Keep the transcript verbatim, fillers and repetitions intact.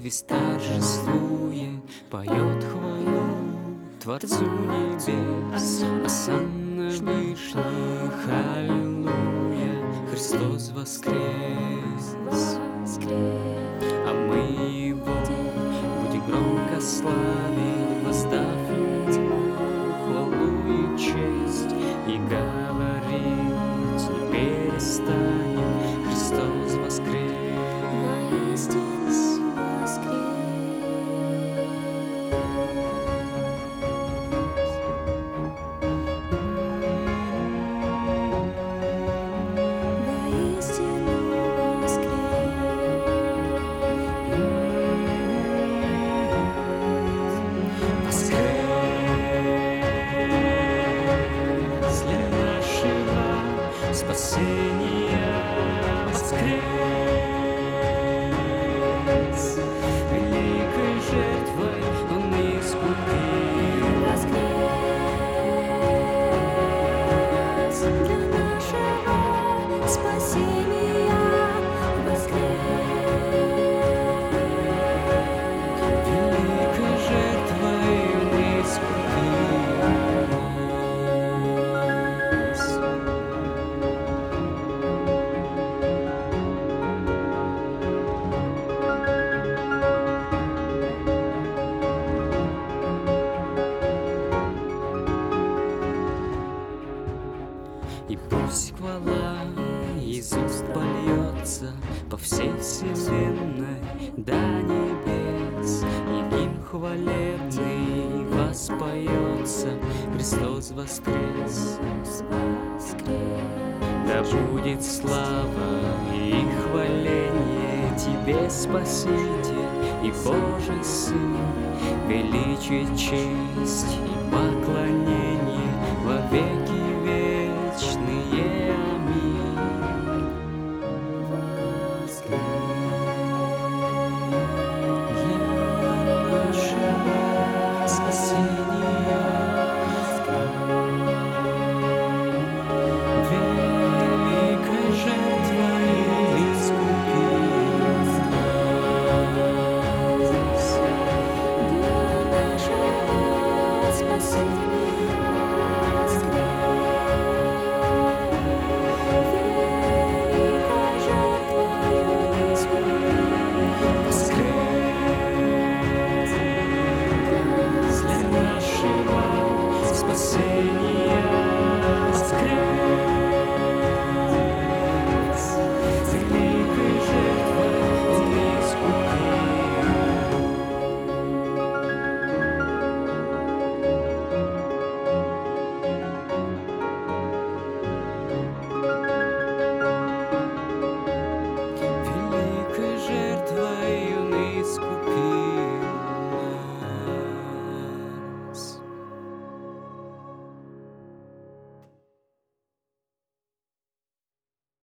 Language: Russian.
Весь торжествует, поет хвалу Творцу небес, осанна вышних, аллилуйя, Христос воскрес, а мы Его будем громко славить, воздав Ему хвалу и честь, и говорить не перестанем: Христос воскрес. Спасения воскрес, великой жертвой Он искупил. Воскрес для нашего спасения, воскрес, Великой жертвой Он искупил нас. И пусть хвала из уст польется по всей вселенной до небес, и гимн хвалебный воспоется: Христос воскрес. Да будет слава и хваление Тебе, Спаситель и Божий Сын, величие, честь и поклонение